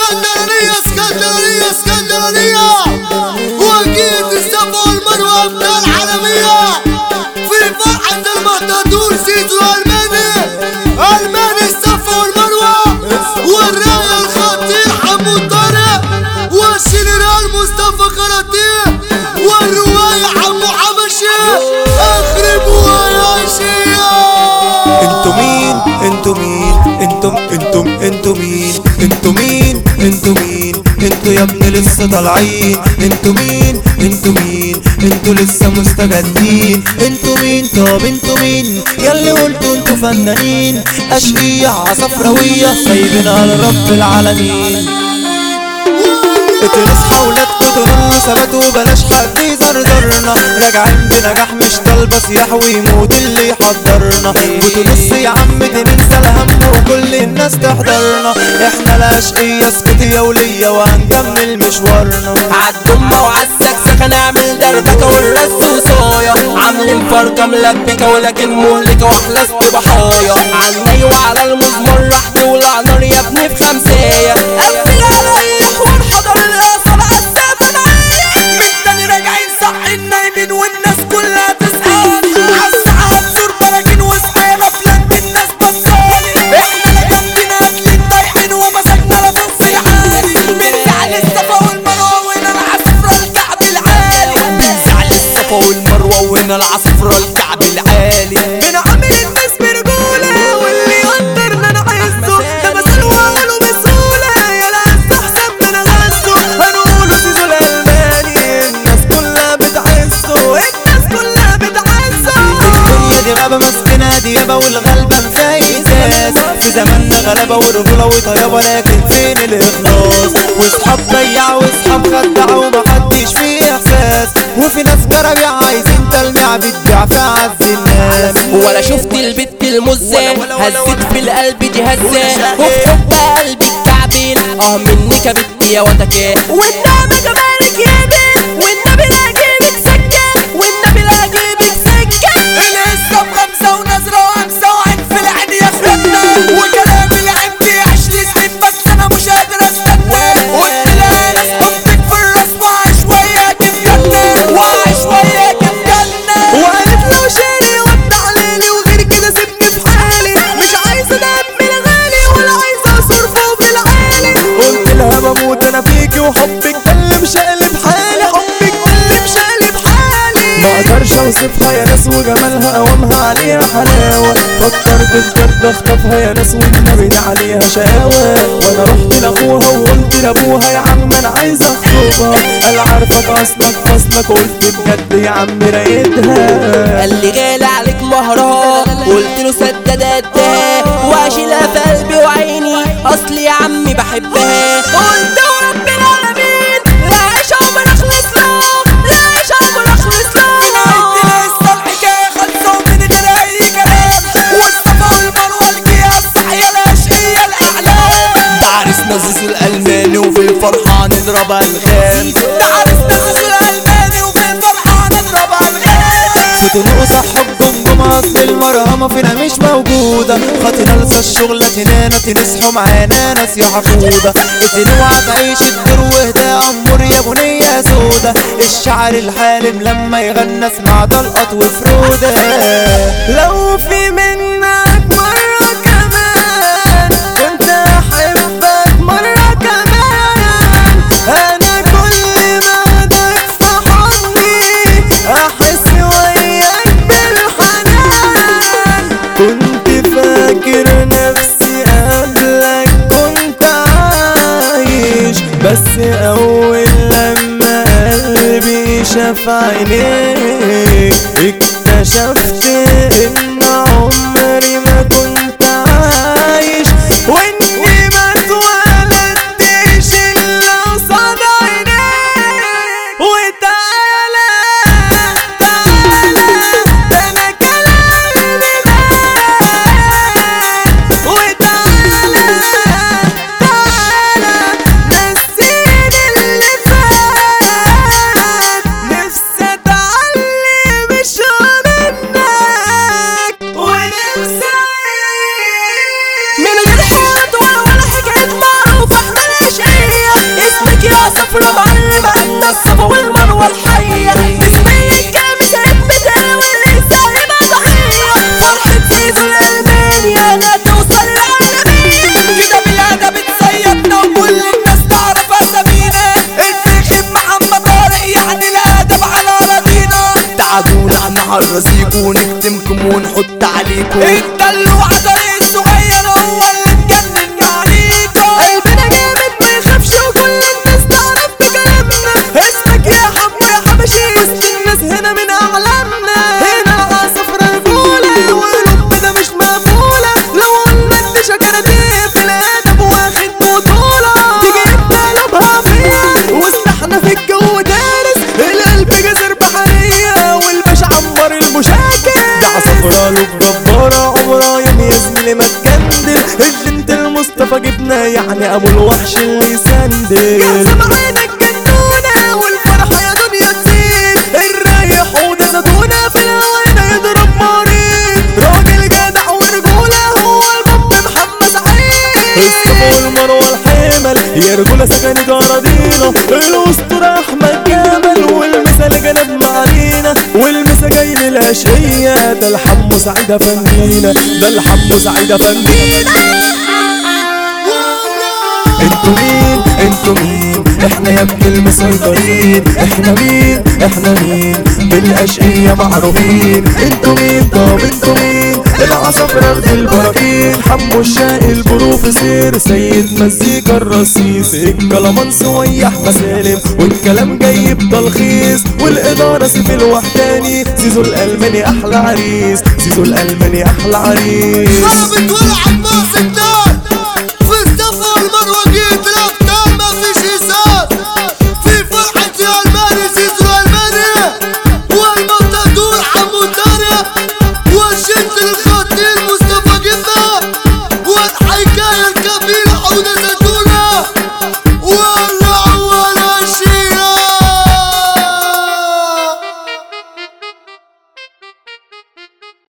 اسكندرانية اسكندرانية اسكندرانية، واكيد الصفا والمروة ابطال عالمية في فرحة المعتادون زيزو الماني الصفا والمروة، والراية الخطير حمود طارق، والجنرال مصطفى كراتيه، والرواية حمو حبشي. اخربوا يا شيعة. انتو مين انتو مين انتو مين انتو مين انتو مين انتو يا ابني لسه طالعين. انتو مين انتو مين انتو لسه مستجدين. انتو مين طب انتو مين ياللي قلتوا انتو فنانين اشقية عصفراوية سايبينها لرب العالمين. بتصحى ولادكوا تضلوا ثبات وبلاش حد يزرزرنا، راجعين بنجاح مش طالبة سياح ويموت اللي يحضرنا. بتنص يا عم ننسى الهم وكل الناس تحضرنا، احنا الاشقية اسكت يا ولية وهنكمل مشوارنا. عالدمة وعالسكسكة نعمل دربكة والرس وصايا، عاملين فرقة ملبكة ولكن مهلكة واحلى ضحايا. عالني وعلى المزمار راح تولع نار يا ابني في خمسية، قفل على الحوار حضر القصر عالسقف العالي. من تاني راجعين صح النايمين والناس كلها تسألني، عالساعة هتزور براكين وسطينا فلان الناس بصاني. احنا لا جامدين اكلين طايحين ومسكنا لا فوق في عالي. بنزعل الصفا والمروة وهنا العصفرة الكعب العالي، بنزعل الصفا والمروة وهنا العصفرة الكعب العالي. بنعامل الناس برجولة واللي يقدرنا نعزه، ده مثل وقاله بسهولة يلا عز احسن من غزه. هنقوله زيزو الألماني الناس كلها بتعزه، الناس كلها بتعزه. الدنيا دي غابة مسكنة ديابة والغلبان فيها إزاز، في زماننا غلبة ورجولة وطيابة لكن فين الإخلاص؟ واصحاب بياع واصحاب خدع ومحدش فيه إحساس، وفي ناس كرابيع عايزين تلميع بتبيع في عز الناس. ولا شفت البت المزة هزت في القلب دي هزة، وفي حب قلبي الكعبين منك بنتي يا وتكات. والنعمة جمالك يا بنت والنبي لا جيبك سكة، والنبي لا جيبك سكة. القصة بخمسة ونظرة وهمسة وعين في العين يا اخواتنا، وكلامي لعبتي 20 سنين بس انا مش قادر استنى. قلت لها ناس حطك في الراس وعي شوية تفكرنا، وعي شوية تفكرنا. وقالت لو شاري وابنع ليلي وغير كده سيبني في حالي، مش عايزة دم الغالي ولا عايزة صرفه في العالي. قلت لها بموت انا فيكي وحبك ده اللي مشقلب حالي، حبك ده اللي مشقلب حالي. ما اقدرش اوصفها يا ناس وجمالها قوامها عليها حلاوة، فكرت بجد اخطفها يا ناس والنبي ده عليها شقاوة. وانا رحت لاخوها وقلت لابوها يا عم انا عايز اخطبها، قال عارفك اصلك فصلك، قلت بجد يا عم رايدها. قال لي غالي عليك مهرها، قلت له سدد قدها واشيلها في قلبي وعيني اصلي يا عمي بحبها. قلت ورب العالمين لا عيش عمر اخلص له، لا عيش عمر اخلص له. قلت لسه الحكايه خلصه من غير اي كلام، والصفا والمروه القياس صحيه الاشقيه الاعلام. ده عرسنا زيزو الالماني وفي الفرحه نضرب الغام، ده عرسنا زيزو الالماني وفي الفرحه نضرب الغام. فتنقوا صح الجمجمة اصل المرأة فينا مش موجودة، خاطر نلسى الشغلة تنانا تنصحوا معانا ناس يا حقودة. اوعى تعيش الدور واهدى امور يا بنية سودة، الشعر الحالم لما يغنى اسمع طلقط وفرودة. لو في منك مرة كمان كنت احبك مرة كمان، انا كل ما اخدك في حضني احس وياك بالحنان. كنت فاكر نفسي قبلك كنت عايش، بس اول لما قلبي شاف عينيك اكتشفت ان عمري ما كنت عايش، واني ما اتولدتش الا قصاد عينيك. وتعالى تعالى ده انا كلامي مات، وتعالى تعالى نسيني اللي فات. نفسي اتعلم الشوق عليكم ونكتمكم ونحط عليكم. الدلوع طريق الصغير هو اللي اتجنن عليكم. قلبنا جامد ما يخافش وكل الناس تعرف بكلامنا. اسمك يا حب يا حبشي اسم الناس هنا من اعلامنا. هنا العصفرة رجولة وقلوبنا مش مقفولة. لو قلنا ان شكرتين في الادب واخد بطولة تيجي بقلبها فيا واستحنا في الجو دارس. القلب جزر بحرية والباش عمر المشاكل. ده عصفرة له جبارة عمرها يا زميلي ما تكندل. الجنت المصطفى جبنا يعني ابو الوحش اللي يسندل. جاهزة معانا الجنونة والفرحة يا دنيا تزيد. الرايح وده زتونة في الهوانا يضرب مريض. راجل جدع ورجولة هو الباب محمد سعيد. الصفا والمروة الحمل يا رجولة سكنت أراضينا. الأسطورة أحمد جمل والمثل جنب معالينا. والمسا جاي للأشقية ده الحمو سعيدة فنينا. ده الحمو سعيدة فنينا. انتوا مين انتوا مين احنا يا ابن المسيطرين. احنا مين احنا مين بالاشقية معروفين. انتوا مين طب انتوا مين العصافرة ارض البراكين. حمو الشاقي البروفيسير سيد مزيكا الرصيص. الكلمان سويح مسالم والكلام جاي بتلخيص. والادارة سيف الوحداني زيزو الالماني احلى عريس. زيزو الالماني احلى عريس. ضربت والعب ماسك